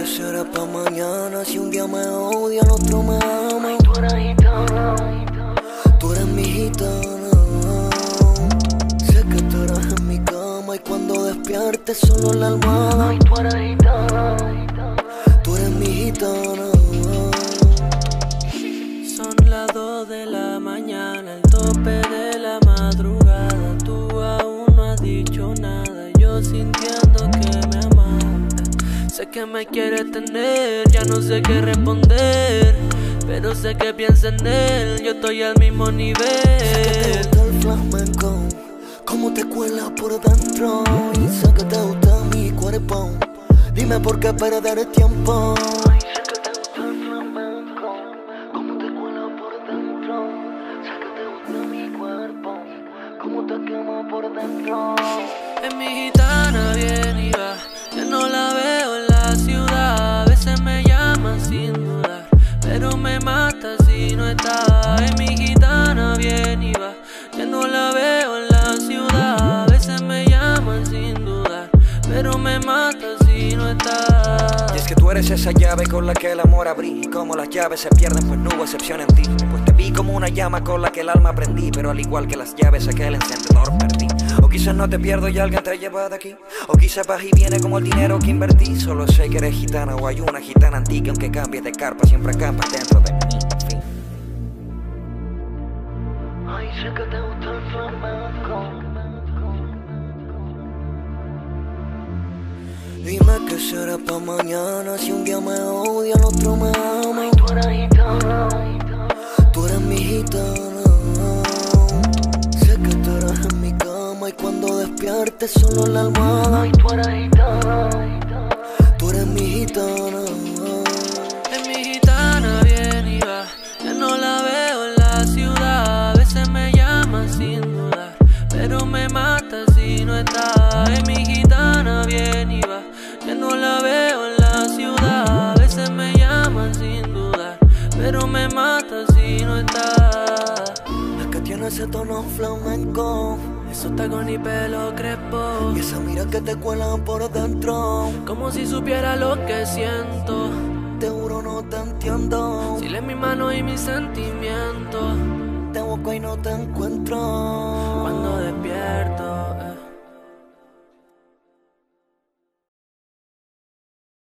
que será pa' mañana. Si un día me odia, el otro me ama. Ay, tú eres gitana, tú eres mi gitana. Sé que tú eres en mi cama y cuando despiertes solo en la almohada. Ay, tú eres gitana, tú eres mi gitana. Son las 2 de la mañana, el tope de la madrugada. Tú aún no has dicho nada, yo sintiendo que me amas. Sé que me quieres tener, ya no sé qué responder, pero sé que piensas en él, yo estoy al mismo nivel. Sé que te gusta el flamenco, cómo te cuela por dentro. Y sé que te gusta mi cuerpo, dime por qué perder el tiempo. Ay, sé que te gusta el flamenco, cómo te cuela por dentro. Sé que te gusta mi cuerpo, cómo te quema por dentro. Es mi gitana, viene y va, ya no la veo en la ciudad. A veces me llama sin dudar, pero me mata si no está. Es mi gitana, viene y va, ya no la veo en la ciudad. A veces me llaman sin dudar, pero me mata si no está. Y es que tú eres esa llave con la que el amor abrí, y como las llaves se pierden pues no hubo excepción en ti. Pues te vi como una llama con la que el alma prendí, pero al igual que las llaves aquel encendedor perdí. O quizás no te pierdo y alguien te lleva de aquí, o quizás vas y viene como el dinero que invertí. Solo sé que eres gitana o hay una gitana en ti que aunque cambies de carpa siempre acampas dentro de mí. Fin. Ay, sé que te gusta el flamenco. Dime que será pa' mañana. Si un día me odia, el otro me ama. Ay, tú eres gitana, tú eres mi gitana. Sé que tú eres en mi cama y cuando despiertes solo en la almohada. Ay, tú eres gitana, tú eres mi gitana. Es mi gitana, viene y va, ya no la veo en la ciudad. A veces me llama sin dudar, pero me mata si no está. Es mi gitana, viene y va, ya no la veo en la ciudad. A veces me llaman sin dudar, pero me mata si no está. Es que tiene ese tono flamenco, Esos tacones y pelo crespo, y esa mira que te cuela por dentro. como si supiera lo que siento. Te juro no te entiendo. Si lees mi mano y mis sentimientos, Te busco y no te encuentro. cuando despierto